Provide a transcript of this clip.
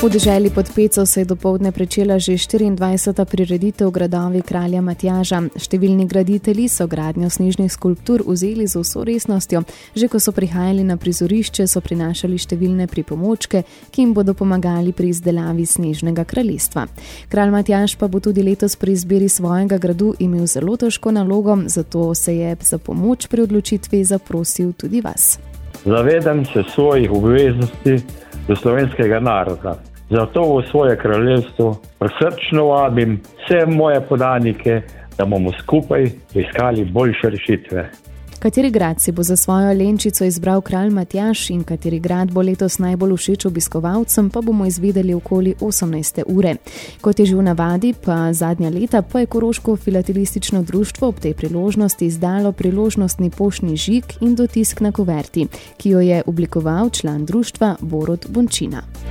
V deželi pod Peco se je dopoldne pričela že 24. prireditev Gradovi kralja Matjaža. Številni graditelji so gradnjo snežnih skulptur vzeli z vso resnostjo. Že ko so prihajali na prizorišče, so prinašali številne pripomočke, ki jim bodo pomagali pri izdelavi snežnega kraljestva. Kralj Matjaž pa bo tudi letos pri izbiri svojega gradu imel zelo težko nalogo, zato se je za pomoč pri odločitvi zaprosil tudi vas. Zavedam se svojih obveznosti do slovenskega naroda. Zato v svoje kraljestvo prisrčno vabim vse moje podanike, da bomo skupaj iskali boljše rešitve. Kateri grad si bo za svojo lenčico izbral kralj Matjaž in kateri grad bo letos najbolj všeč obiskovalcem, pa bomo izvedeli okoli 18. ure. Kot je že v navadi, pa zadnja leta pa je Koroško filatelistično društvo ob tej priložnosti izdalo priložnostni poštni žig in dotisk na kuverti, ki jo je oblikoval član društva Borut Bončina.